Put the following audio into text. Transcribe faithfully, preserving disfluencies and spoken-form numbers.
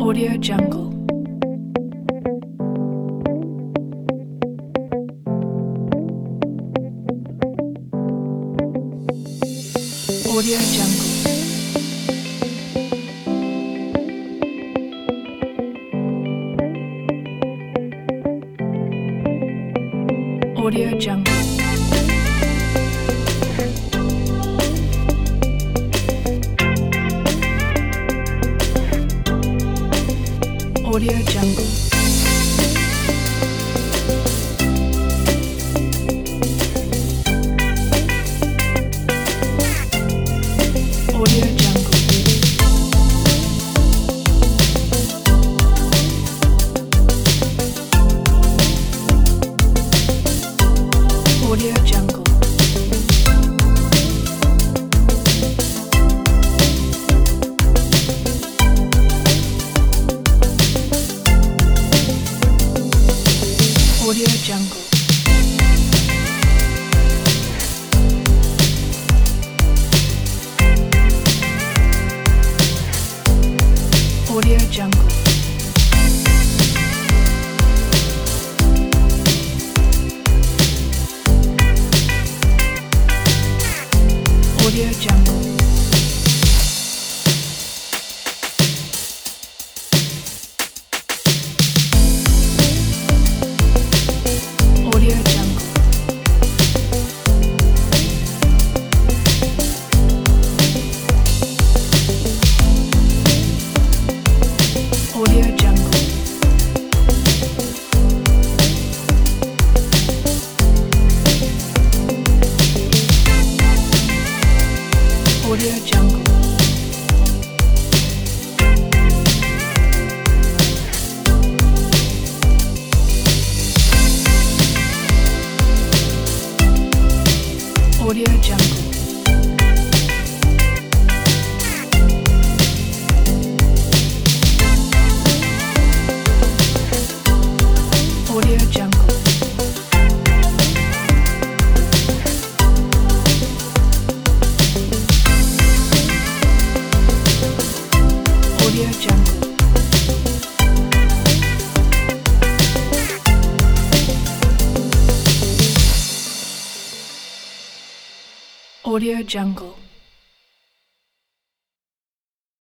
Audio Jungle. Audio Jungle. Audio Jungle. Audio Jungle. Audio Jungle. Audio Jungle. Audio Jungle. Audio Jungle. Audio Jungle. Audio Jungle. Audio Jungle. Audio Jungle. Audio Jungle. Audio Jungle. Audio Jungle. Audio Jungle.